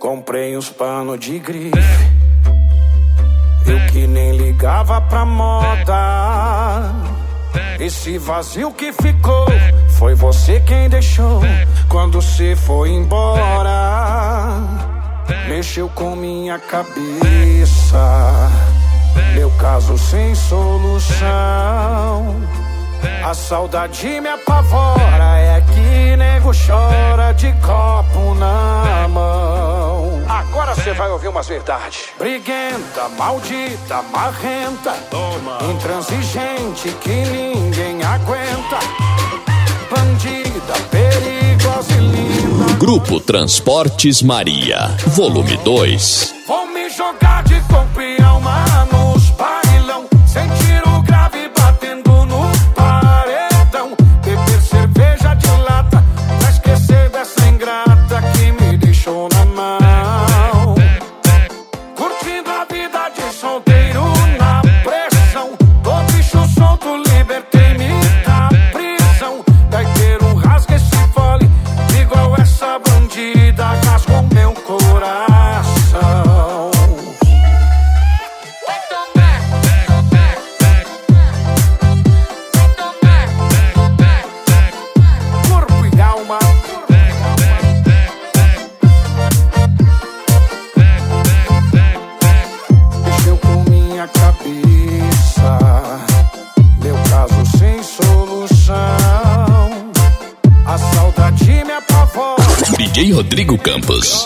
Comprei uns panos de grife, eu que nem ligava pra moda. Esse vazio que ficou, foi você quem deixou quando cê foi embora. Mexeu com minha cabeça, meu caso sem solução. A saudade me apavora, é que nego chora de copo na mão. Agora cê vai ouvir umas verdades. Briguenta, maldita, marrenta, intransigente que ninguém aguenta. Bandida, perigosa e linda. Grupo Transportes Maria, volume 2. Vou me jogar de campeão, nos bailão, sem tiro grave batendo no paredão. Beber cerveja de lata, pra esquecer dessa ingrata que me deixou na mão. Curtindo a vida de solteiro na pressão. Tô bicho solto, libertei-me da prisão. Gaiteiro rasga esse fole, igual essa bandida, rasgou meu coração. Corpo e alma. Mexeu com minha cabeça, meu caso sem solução. A saudade me apavora. DJ Rodrigo Campos.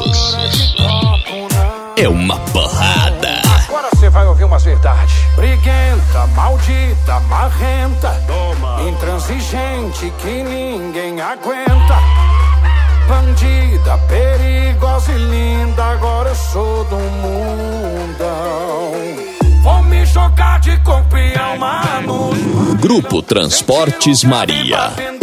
É uma porrada. Agora cê vai ouvir umas verdades. Briguenta, maldita, marrenta, intransigente que ninguém aguenta. Bandida, perigosa e linda, agora eu sou do mundão. Vou me jogar de campeão, mano. Grupo Transportes Maria.